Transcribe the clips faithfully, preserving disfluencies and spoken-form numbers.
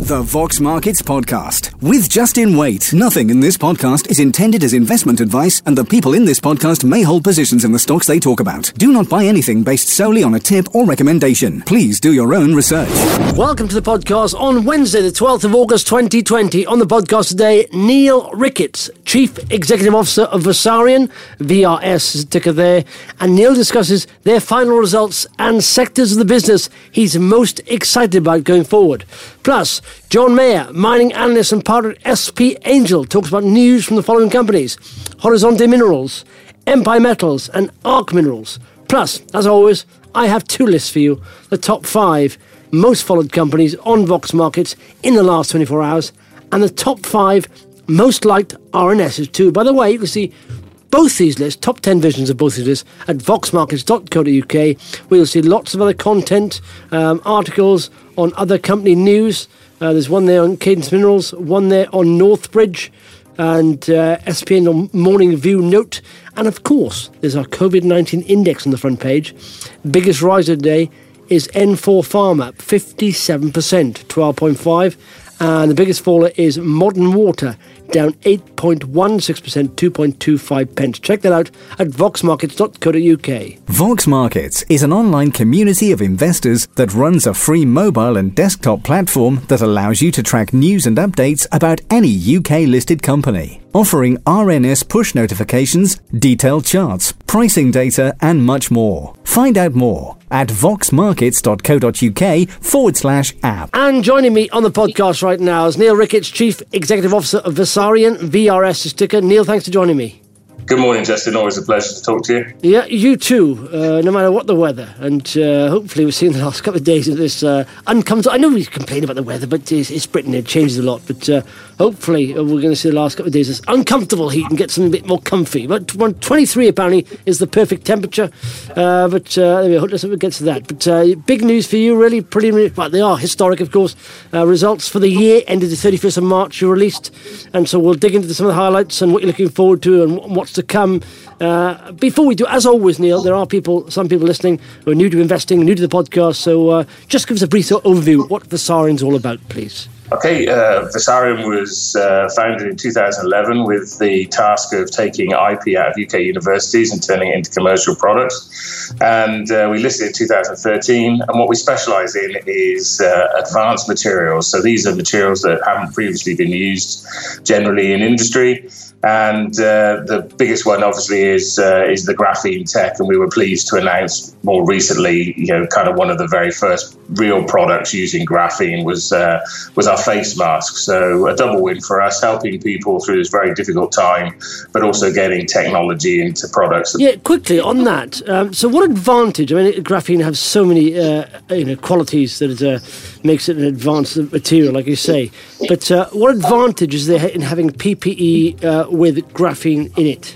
The Vox Markets Podcast with Justin Waite. Nothing in this podcast is intended as investment advice, and the people in this podcast may hold positions in the stocks they talk about. Do not buy anything based solely on a tip or recommendation. Please do your own research. Welcome to the podcast on Wednesday, the twelfth of August, twenty twenty. On the podcast today, Neil Ricketts, Chief Executive Officer of Vasarion, V R S is the ticker there, and Neil discusses their final results and sectors of the business he's most excited about going forward. Plus, John Mayer, mining analyst and partner at S P Angel, talks about news from the following companies: Horizonte Minerals, Empire Metals and Arc Minerals. Plus, as always, I have two lists for you: the top five most followed companies on Vox Markets in the last twenty-four hours, and the top five most liked R N Ss too. By the way, you can see both these lists, top ten versions of both these lists, at vox markets dot co dot uk, where you'll see lots of other content, um, articles on other company news. Uh, there's one there on Cadence Minerals, one there on Northbridge, and uh, S P N Morning View Note. And of course, there's our COVID nineteen index on the front page. Biggest riser today is N four Pharma, fifty-seven percent, twelve point five. And the biggest faller is Modern Water, down eight point one six percent, two point two five pence. Check that out at vox markets dot co dot uk. Vox Markets is an online community of investors that runs a free mobile and desktop platform that allows you to track news and updates about any U K-listed company, offering R N S push notifications, detailed charts, pricing data, and much more. Find out more at vox markets dot co dot uk forward slash app. And joining me on the podcast right now is Neil Ricketts, Chief Executive Officer of Vasarion, V R S is ticker. Neil, thanks for joining me. Good morning, Justin. Always a pleasure to talk to you. Yeah, you too, uh, no matter what the weather. And uh, hopefully we've seen the last couple of days of this uh, uncomfortable... I know we complain about the weather, but it's, it's Britain, it changes a lot. But uh, hopefully we're going to see the last couple of days of this uncomfortable heat and get something a bit more comfy. But twenty-three apparently is the perfect temperature. Uh, but uh, anyway, let's hope we get to that. But uh, big news for you, really. Pretty, well, they are historic, of course. Uh, results for the year ended the thirty-first of March you released. And so we'll dig into some of the highlights and what you're looking forward to and what's to come. Uh, before we do, as always, Neil, there are people, some people listening who are new to investing, new to the podcast. So uh, just give us a brief overview of what Vasarion's all about, please. Okay, uh, Vasarion was uh, founded in two thousand eleven with the task of taking I P out of U K universities and turning it into commercial products. And uh, we listed in two thousand thirteen. And what we specialise in is uh, advanced materials. So these are materials that haven't previously been used generally in industry. And uh, the biggest one, obviously, is uh, is the graphene tech, and we were pleased to announce more recently, you know, kind of one of the very first real products using graphene was uh, was our face mask. So a double win for us, helping people through this very difficult time, but also getting technology into products. Yeah, quickly on that. Um, so, what advantage? I mean, graphene has so many uh, you know qualities that it uh, makes it an advanced material, like you say. But uh, what advantage is there in having P P E uh, with graphene in it?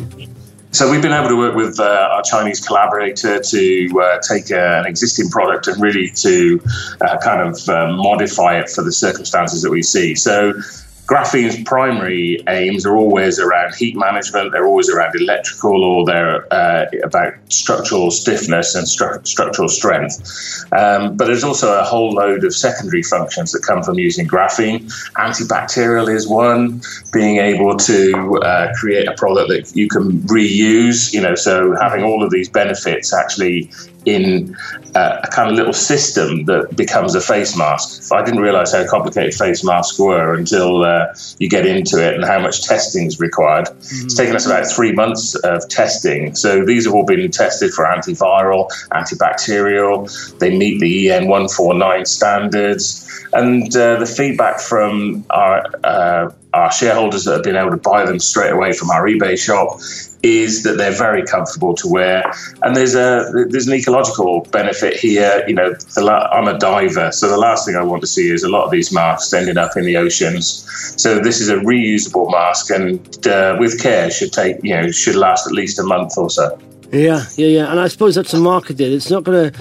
So we've been able to work with uh, our Chinese collaborator to uh, take uh, an existing product and really to uh, kind of uh, modify it for the circumstances that we see. So graphene's primary aims are always around heat management, they're always around electrical, or they're uh, about structural stiffness and stru- structural strength. Um, but there's also a whole load of secondary functions that come from using graphene. Antibacterial is one, being able to uh, create a product that you can reuse, you know, so having all of these benefits actually in uh, a kind of little system that becomes a face mask. I didn't realize how complicated face masks were until uh, you get into it and how much testing is required. Mm-hmm. It's taken us about three months of testing. So these have all been tested for antiviral, antibacterial. They meet the E N one forty-nine standards. And uh, the feedback from our uh, our shareholders that have been able to buy them straight away from our eBay shop is that they're very comfortable to wear, and there's a there's an ecological benefit here. You know, the la- I'm a diver, so the last thing I want to see is a lot of these masks ending up in the oceans. So this is a reusable mask, and uh, with care should take you know should last at least a month or so. Yeah, yeah, yeah, and I suppose that's the market. It's not going to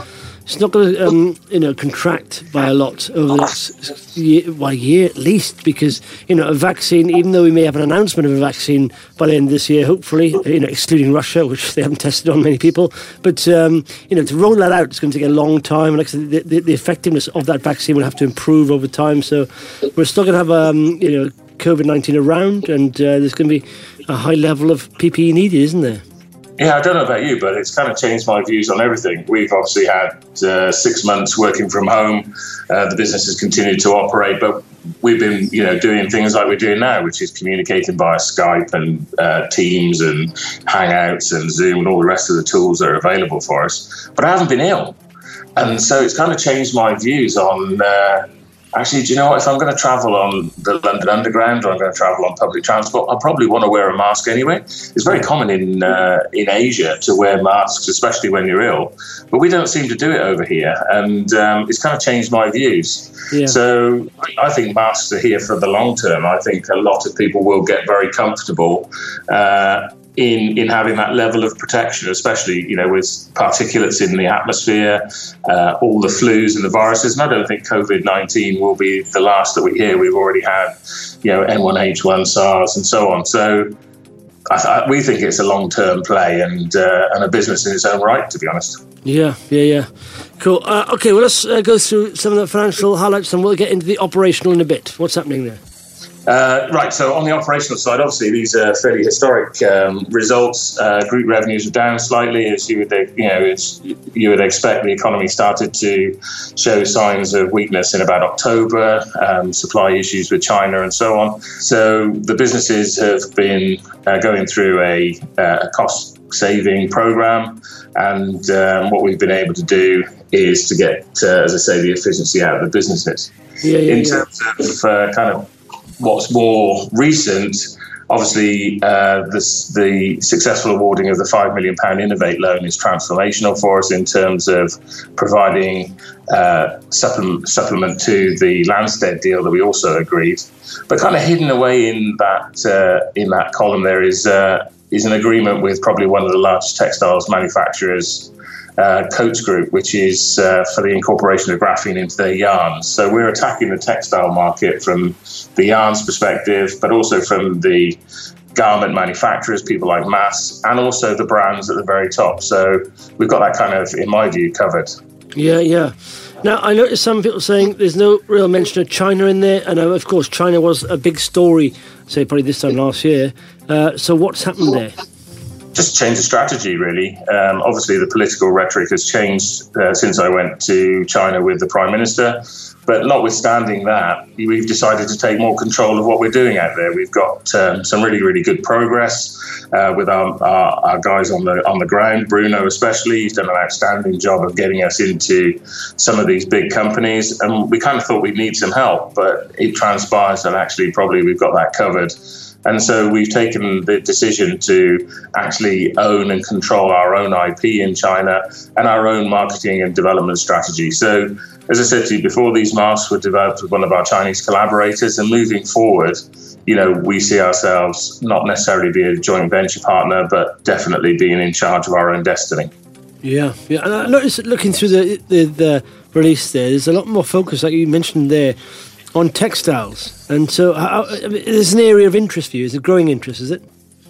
it's not going to, um, you know, contract by a lot over the next year, well, year at least, because, you know, a vaccine, even though we may have an announcement of a vaccine by the end of this year, hopefully, you know, excluding Russia, which they haven't tested on many people, but, um, you know, to roll that out, it's going to take a long time. Like I said, the, the, the effectiveness of that vaccine will have to improve over time. So we're still going to have, um, you know, COVID nineteen around, and uh, there's going to be a high level of P P E needed, isn't there? Yeah, I don't know about you, but it's kind of changed my views on everything. We've obviously had uh, six months working from home. Uh, the business has continued to operate, but we've been, you know, doing things like we're doing now, which is communicating via Skype and uh, Teams and Hangouts and Zoom and all the rest of the tools that are available for us. But I haven't been ill. And so it's kind of changed my views on... Uh, Actually, do you know what? If I'm going to travel on the London Underground or I'm going to travel on public transport, I'll probably want to wear a mask anyway. It's very common in uh, in Asia to wear masks, especially when you're ill. But we don't seem to do it over here. And um, it's kind of changed my views. Yeah. So I think masks are here for the long term. I think a lot of people will get very comfortable uh, in in having that level of protection, especially, you know, with particulates in the atmosphere, uh, all the flus and the viruses. And I don't think COVID nineteen will be the last that we hear. We've already had, you know, N one H one, SARS, and so on. So I th- we think it's a long-term play and uh, and a business in its own right, to be honest. Yeah, yeah, yeah. Cool. Uh, okay, well, let's uh, go through some of the financial highlights and we'll get into the operational in a bit. What's happening there? Uh, right, so on the operational side, obviously these are fairly historic um, results. Uh, group revenues are down slightly, as you would, you know, as you would expect. The economy started to show signs of weakness in about October, um, supply issues with China and so on. So the businesses have been uh, going through a, uh, a cost-saving program, and um, what we've been able to do is to get, uh, as I say, the efficiency out of the businesses. Yeah, yeah, in yeah. terms of uh, kind of what's more recent, obviously, uh, this, the successful awarding of the five million pounds Innovate loan is transformational for us in terms of providing uh, supplement, supplement to the Lanstead deal that we also agreed. But kind of hidden away in that uh, in that column there is uh, is an agreement with probably one of the largest textiles manufacturers, Uh, Coats Group, which is uh, for the incorporation of graphene into their yarns. So we're attacking the textile market from the yarns perspective, but also from the garment manufacturers, people like Mass, and also the brands at the very top. So we've got that kind of, in my view, covered. Yeah, yeah. Now, I noticed some people saying there's no real mention of China in there, and uh, of course, China was a big story, say, probably this time last year. Uh, so what's happened there? Just change the strategy, really. Um, obviously, the political rhetoric has changed uh, since I went to China with the Prime Minister. But notwithstanding that, we've decided to take more control of what we're doing out there. We've got um, some really, really good progress uh, with our, our, our guys on the on the ground. Bruno especially, he's done an outstanding job of getting us into some of these big companies. And we kind of thought we'd need some help, but it transpires that actually probably we've got that covered. And so we've taken the decision to actually own and control our own I P in China and our own marketing and development strategy. So, as I said to you before, these masks were developed with one of our Chinese collaborators, and moving forward, you know, we see ourselves not necessarily being a joint venture partner, but definitely being in charge of our own destiny. Yeah, yeah. And I noticed looking through the, the, the release there, there's a lot more focus, like you mentioned there, on textiles. And so how, I mean, it's an area of interest for you. It's a growing interest, is it?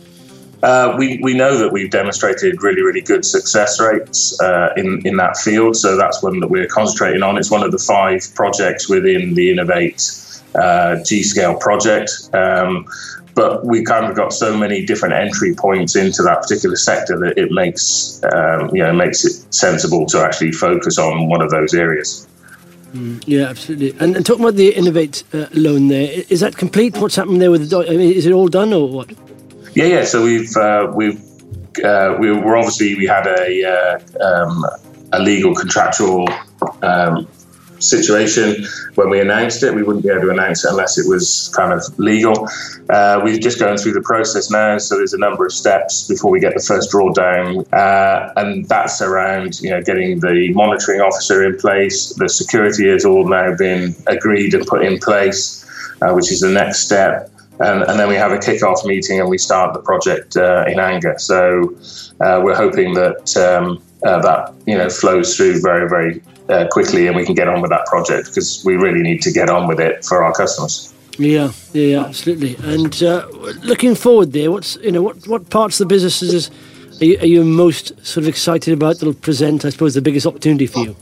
Uh, we, we know that we've demonstrated really, really good success rates uh, in, in that field. So that's one that we're concentrating on. It's one of the five projects within the Innovate uh, G-Scale project. Um, but we kind of got so many different entry points into that particular sector that it makes, um, you know, makes it sensible to actually focus on one of those areas. Mm, yeah, absolutely. And, and talking about the Innovate uh, loan there, is that complete? What's happening there with the? I mean, is it all done or what? Yeah, yeah. So we've uh, we've uh, we were obviously we had a uh, um, a legal contractual um, situation when we announced it. We wouldn't be able to announce it unless it was kind of legal. Uh, we're just going through the process now, so there's a number of steps before we get the first drawdown, uh, and that's around, you know, getting the monitoring officer in place. The security has all now been agreed and put in place, uh, which is the next step. And, and then we have a kick-off meeting and we start the project uh, in anger. So uh, we're hoping that um, uh, that you know flows through very, very uh, quickly, and we can get on with that project because we really need to get on with it for our customers. Yeah, yeah, absolutely. And uh, looking forward there, what's you know what what parts of the business is are you, are you most sort of excited about that'll present, I suppose, the biggest opportunity for you?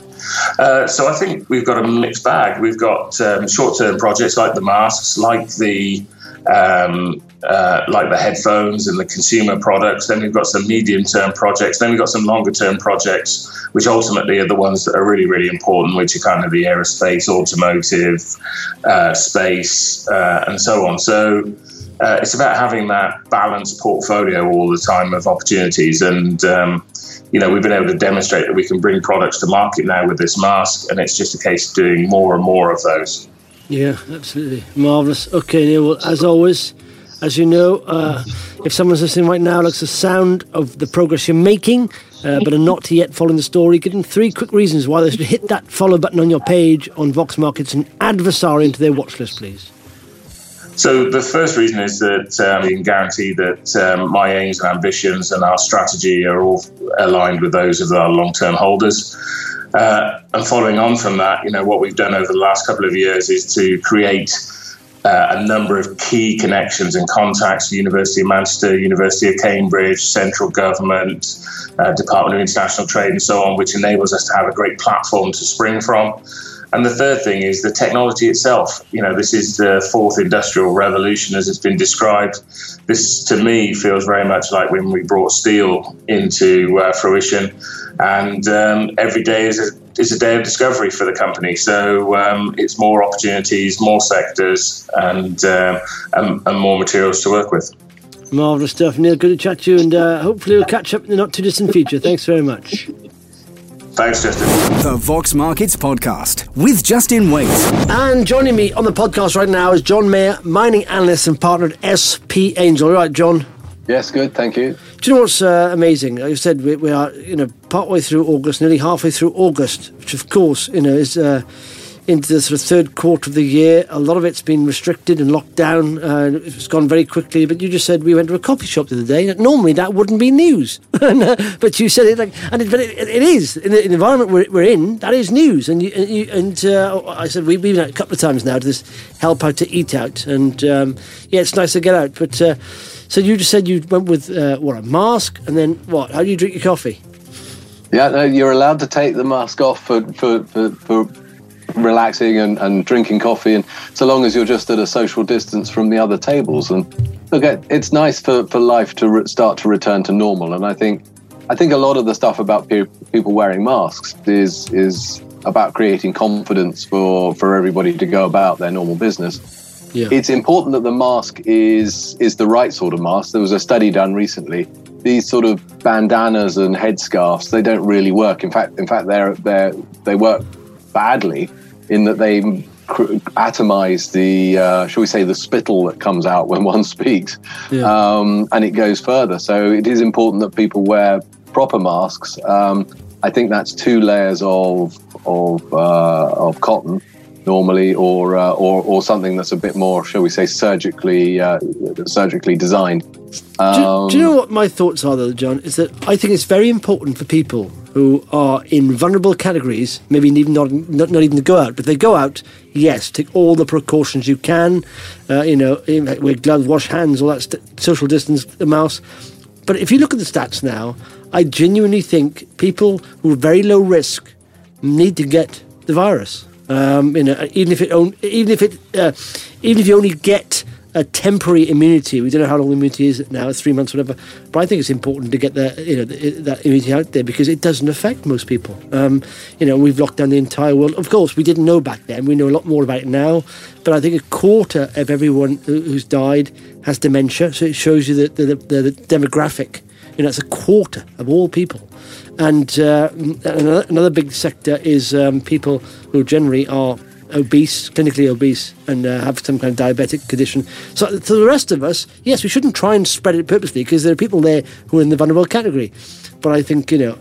Uh, so I think we've got a mixed bag. We've got um, short-term projects like the masks, like the um, uh, like the headphones and the consumer products. Then we've got some medium-term projects. Then we've got some longer-term projects, which ultimately are the ones that are really, really important, which are kind of the aerospace, automotive, uh, space, uh, and so on. So uh, it's about having that balanced portfolio all the time of opportunities. And, um, you know, we've been able to demonstrate that we can bring products to market now with this mask, and it's just a case of doing more and more of those. Yeah, absolutely. Marvellous. Okay, Neil, well, as always, as you know, uh, if someone's listening right now, likes the sound of the progress you're making, uh, but are not yet following the story, give them three quick reasons why they should hit that follow button on your page on Vox Markets and add Vasarion into their watch list, please. So the first reason is that um, you can guarantee that um, my aims and ambitions and our strategy are all aligned with those of our long-term holders. Uh, and following on from that, you know, what we've done over the last couple of years is to create uh, a number of key connections and contacts for University of Manchester, University of Cambridge, central government, uh, Department of International Trade and so on, which enables us to have a great platform to spring from. And the third thing is the technology itself. You know, this is the fourth industrial revolution as it's been described. This, to me, feels very much like when we brought steel into uh, fruition. And um, every day is a, is a day of discovery for the company. So um, it's more opportunities, more sectors, and, uh, and, and more materials to work with. Marvellous stuff, Neil. Good to chat to you, and uh, hopefully we'll catch up in the not-too-distant future. Thanks very much. Thanks, Justin. The Vox Markets Podcast with Justin Waite. And joining me on the podcast right now is John Mayer, mining analyst and partner at S P Angel. All right, John? Yes, good, thank you. Do you know what's uh, amazing? Like I said, we, we are, you know, partway through August, nearly halfway through August, which of course, you know, is uh, into the sort of third quarter of the year. A lot of it's been restricted and locked down. Uh, it's gone very quickly. But you just said we went to a coffee shop the other day. Normally that wouldn't be news, but you said it like, and it, but it, it is in the, in the environment we're, we're in. That is news. And you, and, you, and uh, I said we, we've been out a couple of times now to this help out to eat out, and um, yeah, it's nice to get out. But uh, so you just said you went with uh, what, a mask, and then what? How do you drink your coffee? Yeah, no, you're allowed to take the mask off for for for. for relaxing and, and drinking coffee, and so long as you're just at a social distance from the other tables. And look, it's nice for, for life to re- start to return to normal. And I think I think a lot of the stuff about pe- people wearing masks is is about creating confidence for, for everybody to go about their normal business. Yeah. It's important that the mask is is the right sort of mask. There was a study done recently. These sort of bandanas and headscarves, they don't really work. In fact, in fact, they're they they work badly, in that they cr- atomize the, uh, shall we say, the spittle that comes out when one speaks, yeah. um, and it goes further. So it is important that people wear proper masks. Um, I think that's two layers of of uh, of cotton normally, or uh, or or something that's a bit more, shall we say, surgically uh, surgically designed. Um, do, do you know what my thoughts are, though, John? Is that I think it's very important for people who are in vulnerable categories, maybe even not, not not even to go out, but they go out, yes, take all the precautions you can, uh, you know, wear gloves, wash hands, all that, st- social distance, the mouse. But if you look at the stats now, I genuinely think people who are very low risk need to get the virus. Um, you know, even if it, on, even if it, uh, even if you only get a temporary immunity, we don't know how long the immunity is now, three months, whatever. But I think it's important to get the, you know, the, that immunity out there, because it doesn't affect most people. Um, you know, we've locked down the entire world. Of course, we didn't know back then. We know a lot more about it now. But I think a quarter of everyone who's died has dementia. So it shows you that the, the, the demographic. You know, it's a quarter of all people. And uh, another, another big sector is um, people who generally are obese, clinically obese, and uh, have some kind of diabetic condition. So to the rest of us, yes, we shouldn't try and spread it purposely, because there are people there who are in the vulnerable category. But I think, you know,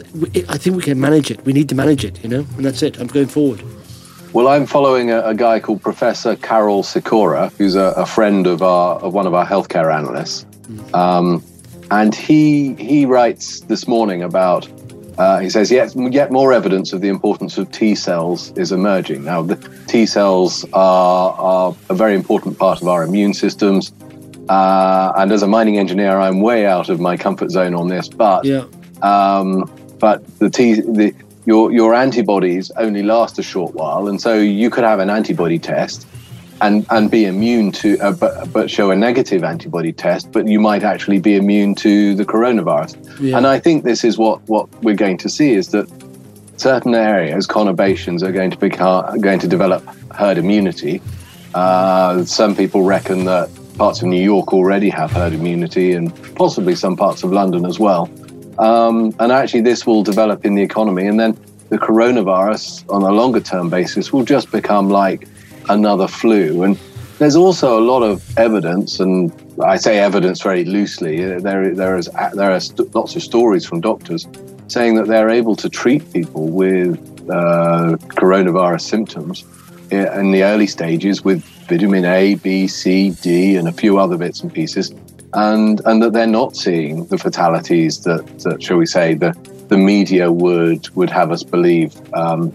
I think we can manage it. We need to manage it, you know, and that's it. I'm going forward. Well, I'm following a, a guy called Professor Carol Sikora, who's a, a friend of our of one of our healthcare analysts. Mm. Um, and he he writes this morning about Uh, he says, yet, yet more evidence of the importance of T cells is emerging. Now, the T cells are, are a very important part of our immune systems. Uh, and as a mining engineer, I'm way out of my comfort zone on this. But yeah. um, but the T, the, your, your antibodies only last a short while. And so you could have an antibody test and, and be immune to, uh, but, but show a negative antibody test, but you might actually be immune to the coronavirus. Yeah. And I think this is what, what we're going to see, is that certain areas, conurbations, are going to become, are going to develop herd immunity. Uh, some people reckon that parts of New York already have herd immunity, and possibly some parts of London as well. Um, and actually this will develop in the economy, and then the coronavirus on a longer term basis will just become like another flu. And there's also a lot of evidence, and I say evidence very loosely, there, there, is, there are st- lots of stories from doctors saying that they're able to treat people with uh, coronavirus symptoms in the early stages with vitamin A, B, C, D, and a few other bits and pieces, and and that they're not seeing the fatalities that, that shall we say, the, the media would would have us believe. Um,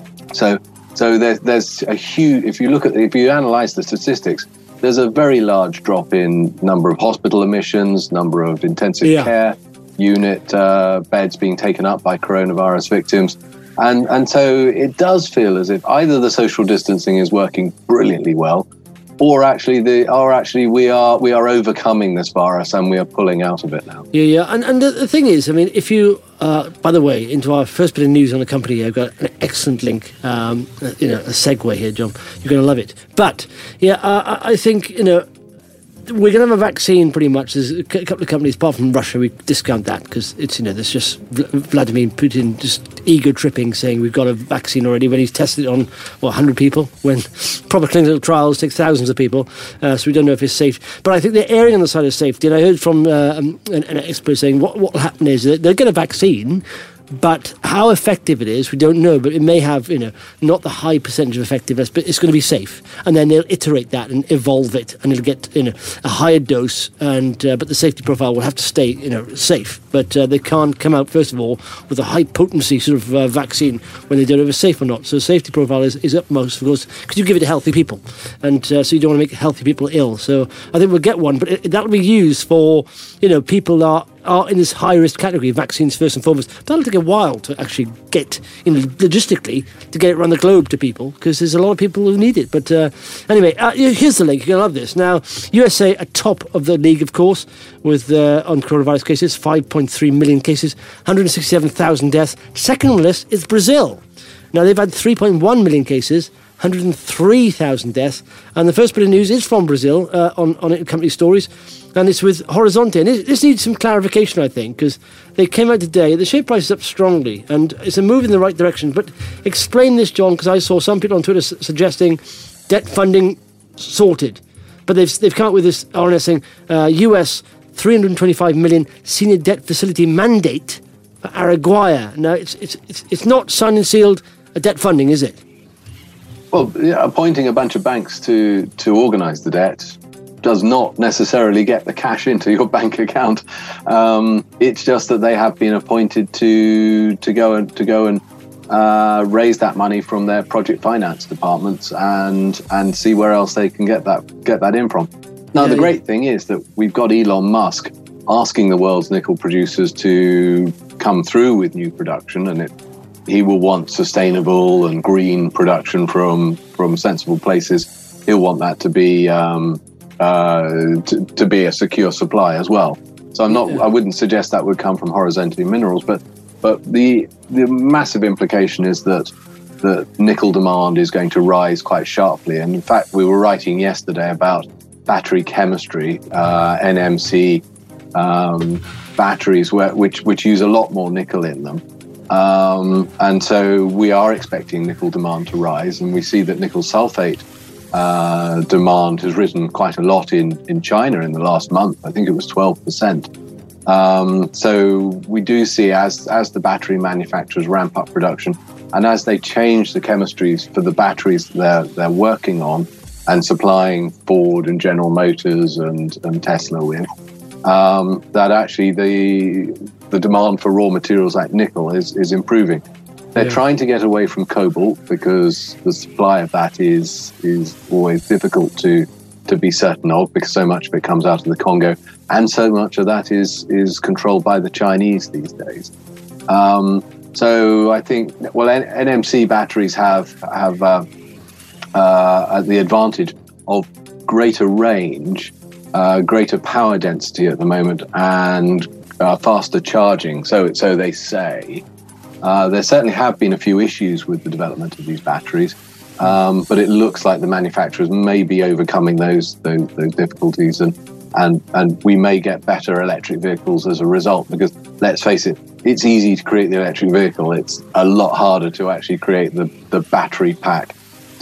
so so there, there's a huge, if you look at, if you analyze the statistics, there's a very large drop in number of hospital admissions, number of intensive yeah. care unit uh, beds being taken up by coronavirus victims. And and so it does feel as if either the social distancing is working brilliantly well, or actually the or actually we are we are overcoming this virus and we are pulling out of it now. Yeah, yeah. And and the, the thing is, I mean, if you, uh, by the way, into our first bit of news on the company, I've got an excellent link, um, you know, a segue here, John. You're going to love it. But yeah, uh, I think, you know, we're going to have a vaccine pretty much. There's a couple of companies, apart from Russia, we discount that because it's, you know, there's just Vladimir Putin just ego tripping, saying we've got a vaccine already when he's tested it on, well, one hundred people, when proper clinical trials take thousands of people. Uh, so we don't know if it's safe. But I think they're erring on the side of safety. And I heard from uh, an, an expert saying what what will happen is that they'll get a vaccine, but how effective it is, we don't know. But it may have, you know, not the high percentage of effectiveness, but it's going to be safe. And then they'll iterate that and evolve it, and it'll get, you know, a higher dose. And uh, but the safety profile will have to stay, you know, safe. But uh, they can't come out first of all with a high potency sort of uh, vaccine when they don't know if it's safe or not. So the safety profile is, is utmost, because because you give it to healthy people, and uh, so you don't want to make healthy people ill. So I think we'll get one, but it, that'll be used for, you know, people that are. are in this high-risk category, vaccines first and foremost. That'll take a while to actually get, you know, logistically, to get it around the globe to people, because there's a lot of people who need it. But uh, anyway, uh, here's the link. You're going to love this. Now, U S A atop of the league, of course, with uh, on coronavirus cases, five point three million cases, one hundred sixty-seven thousand deaths. Second on the list is Brazil. Now, they've had three point one million cases, one hundred three thousand deaths. And the first bit of news is from Brazil uh, on, on company stories. And it's with Horizonte. And this needs some clarification, I think, because they came out today. The share price is up strongly, and it's a move in the right direction. But explain this, John, because I saw some people on Twitter su- suggesting debt funding sorted. But they've they've come up with this R N S saying uh, U S three hundred twenty-five million senior debt facility mandate for Araguaia. Now, it's it's it's, it's not signed and sealed a debt funding, is it? Well, yeah, appointing a bunch of banks to, to organise the debt does not necessarily get the cash into your bank account. Um, it's just that they have been appointed to to go and to go and uh, raise that money from their project finance departments and and see where else they can get that get that in from. Now, yeah, the great yeah. thing is that we've got Elon Musk asking the world's nickel producers to come through with new production, and it, he will want sustainable and green production from from sensible places. He'll want that to be um, Uh, to, to be a secure supply as well. So I'm not. Yeah. I wouldn't suggest that would come from Horizonte Minerals, but but the the massive implication is that that nickel demand is going to rise quite sharply. And in fact, we were writing yesterday about battery chemistry, uh, N M C um, batteries, where, which which use a lot more nickel in them. Um, and so we are expecting nickel demand to rise, and we see that nickel sulfate Uh, demand has risen quite a lot in, in China in the last month. I think it was twelve percent. Um, so we do see as as the battery manufacturers ramp up production and as they change the chemistries for the batteries they're, they're working on and supplying Ford and General Motors and, and Tesla with, um, that actually the the demand for raw materials like nickel is, is improving. They're yeah. trying to get away from cobalt because the supply of that is is always difficult to to be certain of, because so much of it comes out of the Congo, and so much of that is is controlled by the Chinese these days. Um, so I think, well, N M C batteries have have uh, uh, the advantage of greater range, uh, greater power density at the moment, and uh, faster charging. So so they say. Uh, there certainly have been a few issues with the development of these batteries. Um, but it looks like the manufacturers may be overcoming those those, those difficulties, and, and and we may get better electric vehicles as a result. Because let's face it, it's easy to create the electric vehicle. It's a lot harder to actually create the, the battery pack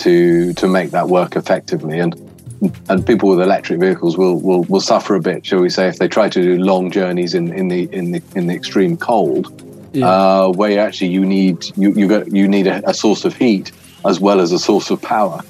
to to make that work effectively. And and people with electric vehicles will will, will suffer a bit, shall we say, if they try to do long journeys in, in the in the in the extreme cold, yeah. uh, where actually you need you you got you need a, a source of heat as well as a source of power.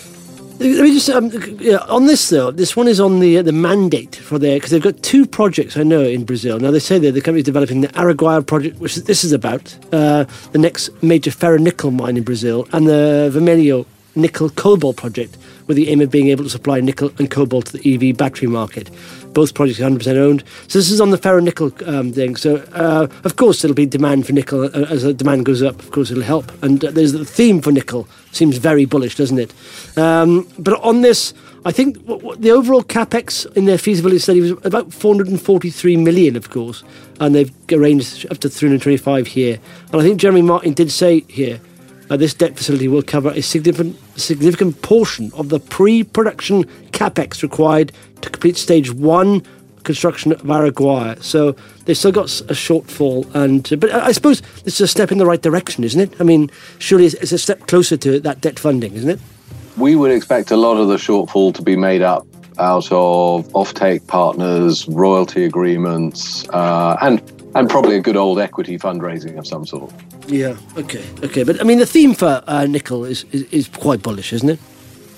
Let me just um, yeah, on this though. This one is on the uh, the mandate for their, because they've got two projects I know in Brazil. Now they say that the company's developing the Araguaia project, which this is about, uh, the next major ferronickel mine in Brazil, and the Vermelho nickel cobalt project, with the aim of being able to supply nickel and cobalt to the E V battery market. Both projects are one hundred percent owned. So this is on the ferronickel um, thing. So, uh, of course, there'll be demand for nickel. Uh, as the demand goes up, of course, it'll help. And uh, there's the theme for nickel. Seems very bullish, doesn't it? Um, but on this, I think what, what the overall capex in their feasibility study was about four hundred forty-three million, of course. And they've arranged up to three hundred twenty-five here. And I think Jeremy Martin did say here, Uh, this debt facility will cover a significant significant portion of the pre-production capex required to complete stage one construction of Araguaia. So they've still got a shortfall, and uh, but I suppose this is a step in the right direction, isn't it? I mean, surely it's a step closer to that debt funding, isn't it? We would expect a lot of the shortfall to be made up out of offtake partners, royalty agreements, uh, and and probably a good old equity fundraising of some sort. Yeah, okay, okay. But, I mean, the theme for uh, nickel is, is, is quite bullish, isn't it?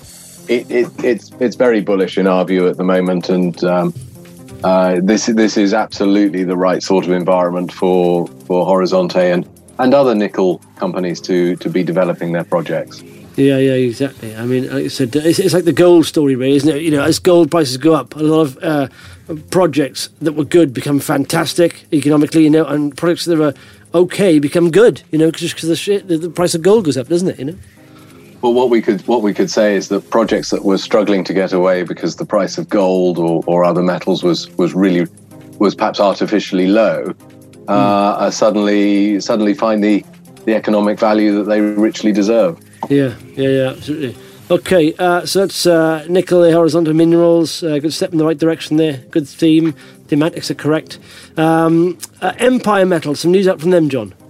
It, it? It's it's very bullish in our view at the moment, and um, uh, this this is absolutely the right sort of environment for, for Horizonte and, and other nickel companies to, to be developing their projects. Yeah, yeah, exactly. I mean, like I said, it's, it's like the gold story, really, isn't it? You know, as gold prices go up, a lot of uh, projects that were good become fantastic economically, you know, and projects that are okay become good, you know, just because the, shit, the, the price of gold goes up, doesn't it? You know. Well, what we could what we could say is that projects that were struggling to get away because the price of gold or, or other metals was was really was perhaps artificially low, uh, mm. uh, suddenly suddenly find the the economic value that they richly deserve. Yeah, yeah, yeah, absolutely. Okay, uh, so that's uh, nickel, Horizonte Minerals, uh, good step in the right direction there, good theme, thematics are correct. Um, uh, Empire Metals, some news out from them, John?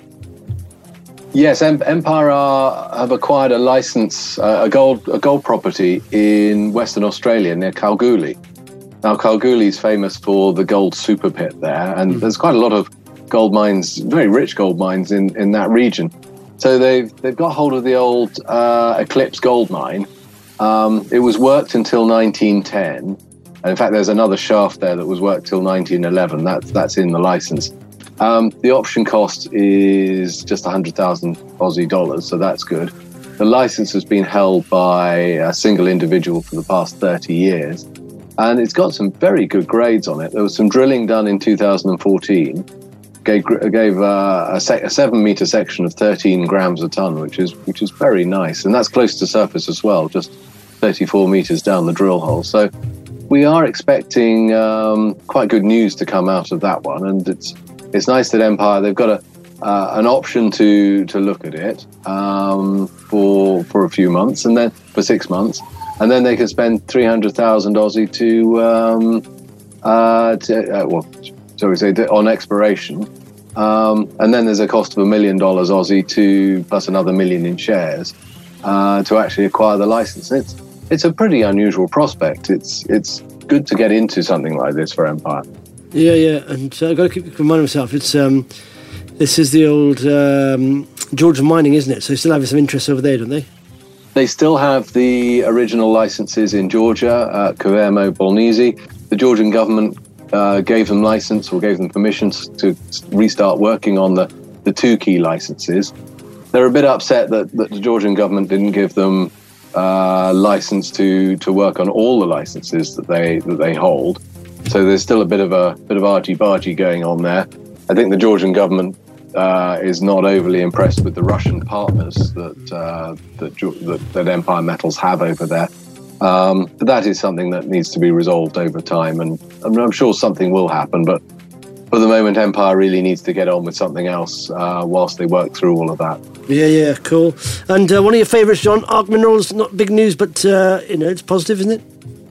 Yes, em- Empire are, have acquired a license, uh, a gold a gold property in Western Australia near Kalgoorlie. Now, Kalgoorlie is famous for the gold super pit there, and mm. there's quite a lot of gold mines, very rich gold mines in, in that region. So they've they've got hold of the old uh, Eclipse gold mine. Um, it was worked until nineteen ten, and in fact, there's another shaft there that was worked till nineteen eleven. That's that's in the license. Um, the option cost is just one hundred thousand Aussie dollars, so that's good. The license has been held by a single individual for the past thirty years, and it's got some very good grades on it. There was some drilling done in two thousand fourteen. Gave, gave uh, a, se- a seven meter section of thirteen grams a ton, which is which is very nice, and that's close to surface as well, just thirty-four meters down the drill hole. So we are expecting um, quite good news to come out of that one, and it's it's nice that Empire, they've got a uh, an option to to look at it um, for for a few months, and then for six months, and then they can spend three hundred thousand Aussie to um, uh, to uh, well. So we say on exploration, um, and then there's a cost of a million dollars Aussie to plus another million in shares uh, to actually acquire the license. It's it's a pretty unusual prospect. It's it's good to get into something like this for Empire. Yeah, yeah, and uh, I've got to keep reminding myself. It's um, this is the old um, Georgia Mining, isn't it? So they still have some interest over there, don't they? They still have the original licenses in Georgia, uh, Cuermo, Bolnisi. The Georgian government uh, gave them license or gave them permission to restart working on the, the two key licenses. They're a bit upset that, that the Georgian government didn't give them uh, license to to work on all the licenses that they that they hold. So there's still a bit of a bit of argy-bargy going on there. I think the Georgian government uh, is not overly impressed with the Russian partners that uh, that, that that Empire Metals have over there. Um, but that is something that needs to be resolved over time, and I'm sure something will happen. But for the moment, Empire really needs to get on with something else uh, whilst they work through all of that. Yeah, yeah, cool. And uh, one of your favourites, John, Arc Minerals, not big news, but uh, you know, it's positive, isn't it?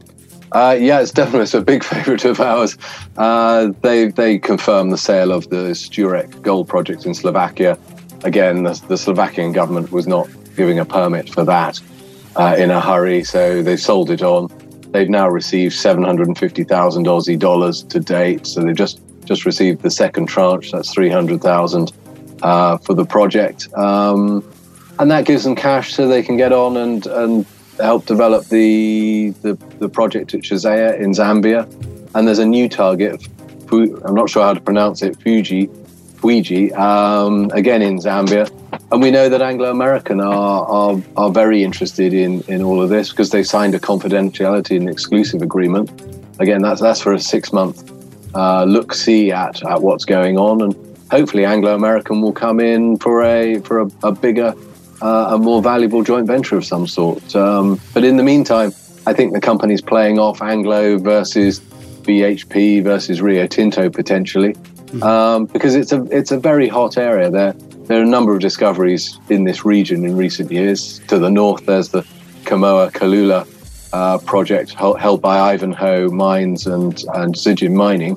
Uh, yeah, it's definitely it's a big favourite of ours. Uh, they they confirmed the sale of the Sturek gold project in Slovakia. Again, the, the Slovakian government was not giving a permit for that uh, in a hurry, so they sold it on. They've now received seven hundred fifty thousand Aussie dollars to date, so they've just, just received the second tranche, that's three hundred thousand uh, for the project. Um, and that gives them cash so they can get on and, and help develop the, the the project at Chazea in Zambia. And there's a new target, I'm not sure how to pronounce it, Fuji, Fuji, um, again in Zambia. And we know that Anglo American are, are are very interested in in all of this because they signed a confidentiality and exclusive agreement. Again, that's that's for a six month uh, look see at at what's going on, and hopefully Anglo American will come in for a for a, a bigger, uh, a more valuable joint venture of some sort. Um, but in the meantime, I think the company's playing off Anglo versus B H P versus Rio Tinto potentially, um, because it's a it's a very hot area there. There are a number of discoveries in this region in recent years. To the north, there's the Kamoa-Kalula uh, project held by Ivanhoe Mines and, and Zijin Mining.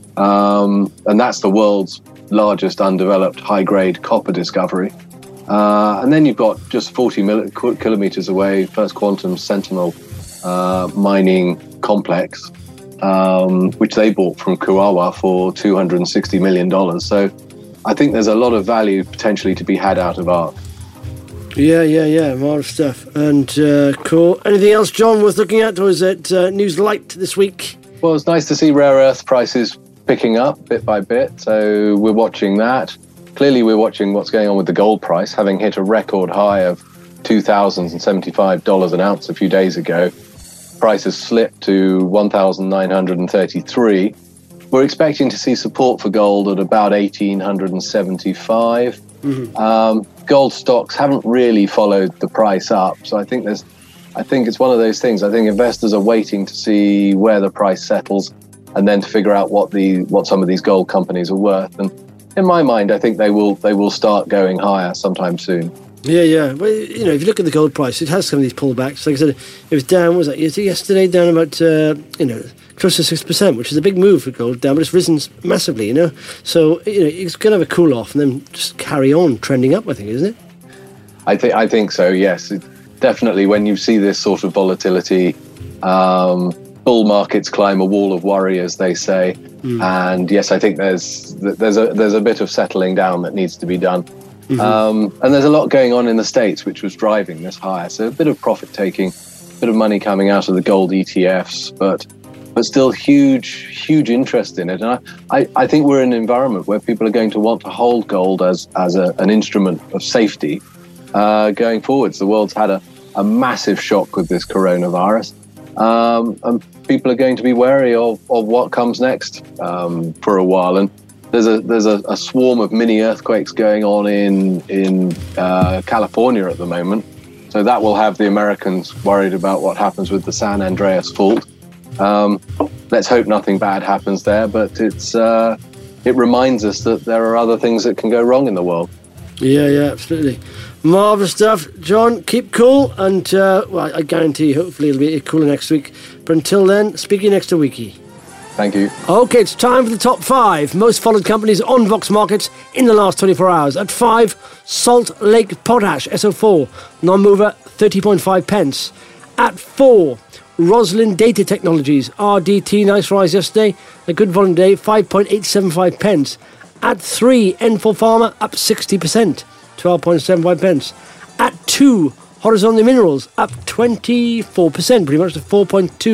Um, and that's the world's largest undeveloped high-grade copper discovery. Uh, and then you've got just forty mil- kilometers away, First Quantum Sentinel uh, mining complex, um, which they bought from Kuawa for two hundred sixty million dollars. So I think there's a lot of value potentially to be had out of Arc. Yeah, yeah, yeah, marvellous stuff. And uh, cool. Anything else, John, worth looking at, or is it uh, news light this week? Well, it's nice to see rare earth prices picking up bit by bit, so we're watching that. Clearly, we're watching what's going on with the gold price, having hit a record high of two thousand seventy-five dollars an ounce a few days ago. Price has slipped to one thousand nine hundred thirty-three dollars. We're expecting to see support for gold at about one thousand eight hundred seventy-five. Mm-hmm. Um, gold stocks haven't really followed the price up, so I think there's, I think it's one of those things. I think investors are waiting to see where the price settles, and then to figure out what the what some of these gold companies are worth. And in my mind, I think they will they will start going higher sometime soon. Yeah, yeah. Well, you know, if you look at the gold price, it has some of these pullbacks. Like I said, it was down. What was that yesterday? Down about uh, you know close to six percent, which is a big move for gold down, but it's risen massively. You know, so you know it's going to have a cool off and then just carry on trending up. I think, isn't it? I think I think so. Yes, it, definitely. When you see this sort of volatility, um, bull markets climb a wall of worry, as they say. Mm. And yes, I think there's there's a there's a bit of settling down that needs to be done. Mm-hmm. Um, and there's a lot going on in the States, which was driving this higher. So a bit of profit taking, a bit of money coming out of the gold E T Fs, but but still huge, huge interest in it. And I, I, I think we're in an environment where people are going to want to hold gold as, as a, an instrument of safety uh, going forwards. The world's had a, a massive shock with this coronavirus. Um, and people are going to be wary of, of what comes next um, for a while. And There's a there's a, a swarm of mini earthquakes going on in in uh, California at the moment, so that will have the Americans worried about what happens with the San Andreas Fault. Um, let's hope nothing bad happens there, but it's uh, it reminds us that there are other things that can go wrong in the world. Yeah, yeah, absolutely. Marvellous stuff, John. Keep cool, and uh, well, I guarantee hopefully it'll be cooler next week. But until then, speak to you next weeky. Thank you. Okay, it's time for the top five most followed companies on Vox Markets in the last twenty-four hours. At five, Salt Lake Potash, S O four, non-mover, thirty point five pence. At four, Roslin Data Technologies, R D T, nice rise yesterday, a good volume day, five point eight seven five pence. At three, N four Pharma, up sixty percent, twelve point seven five pence. At two, Horizon Minerals, up twenty-four percent, pretty much to four point two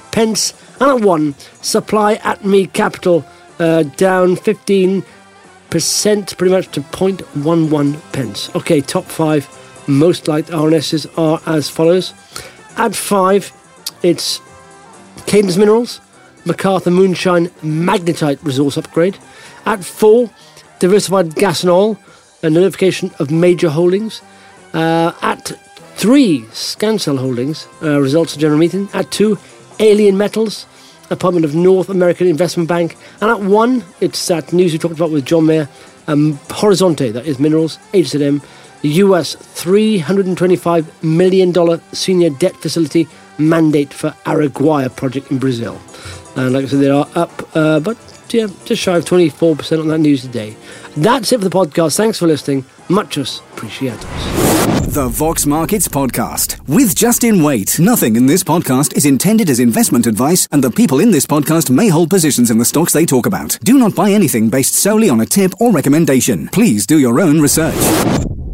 pence. And at one, Supply at Me Capital, uh, down fifteen percent, pretty much to zero point one one pence. Okay, top five most liked R N Ss are as follows. At five, it's Cadence Minerals, MacArthur Moonshine Magnetite Resource Upgrade. At four, Diversified Gas and Oil, a notification of major holdings. Uh, at three, Scancell Holdings, uh, results of general meeting. At two, Alien Metals, appointment of North American Investment Bank. And at one, it's that news we talked about with John Mayer, um, Horizonte, that is Minerals, H Z M, U S three hundred twenty-five million dollars senior debt facility mandate for Araguaia project in Brazil. And like I said, they are up, uh, but yeah, just shy of twenty-four percent on that news today. That's it for the podcast. Thanks for listening. Muchos appreciados. The Vox Markets Podcast with Justin Waite. Nothing in this podcast is intended as investment advice, and the people in this podcast may hold positions in the stocks they talk about. Do not buy anything based solely on a tip or recommendation. Please do your own research.